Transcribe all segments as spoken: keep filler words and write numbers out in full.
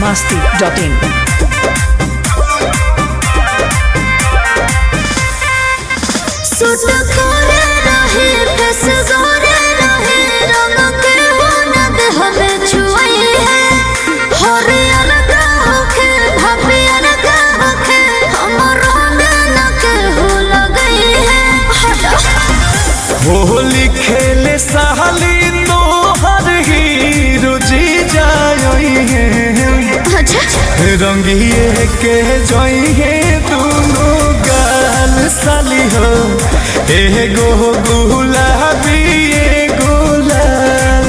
masti dot in. सुट करे रहे फस गोरे रहे रंग के होनद हमें छुई है हरियर गाखे भपियर गाखे हमरो न के हो लगई है हटा होली खेले साली तो हर हीरो जी जाई है अच्छा रंगिए के जोई है दोनों गाल साली हो एगो गुलाबी एगो लाल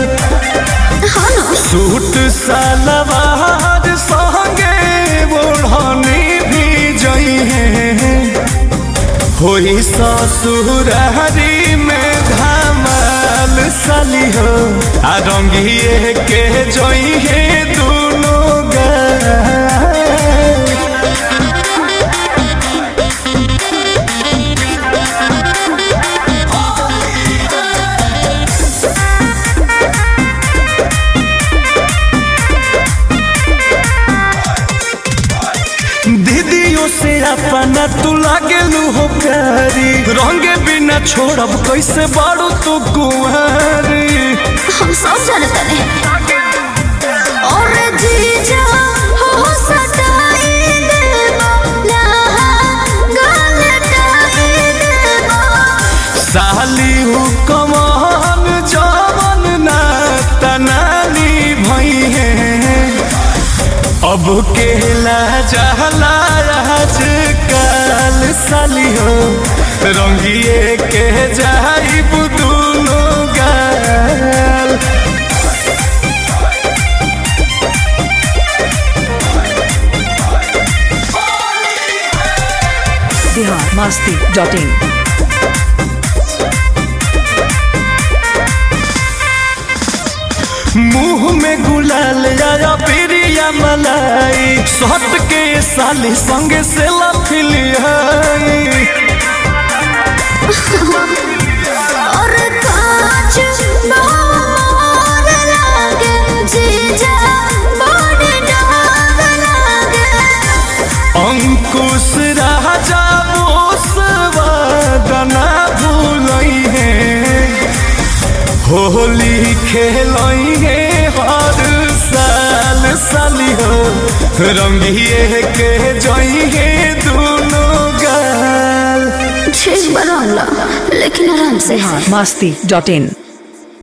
सूट सलवार संगे ओढ़नी भी जोई है होई ससुरारी में धमाल साली हो आ रंगिए के जोई है दोनों गाल दीदियों से अपना तू लागेलू हो प्यारी रंगे बिना छोड़ब कैसे बाड़ू तू कुंवारी हम सब जानते हैं और जीजा हो सताई देबो लहा गलटाई देबो साली हु कमान जवन ना तनानी भई है अब केला जहला आज काल साली हो रंगिए के जाई दोनों गाल Bihar masti dot in. मुंह में गुलाल या प्रिया मलाई सट के साली संगे से लफिलियाई और कांच मोर लागे जीजा बड़ डर लागे अंकुश राजा बोसवादना भूलई है होली खेलई है हर साल साली हो रंगिए के जोई है दोनों गाल ठीक बना ला लेकिन आराम से Bihar masti dot in.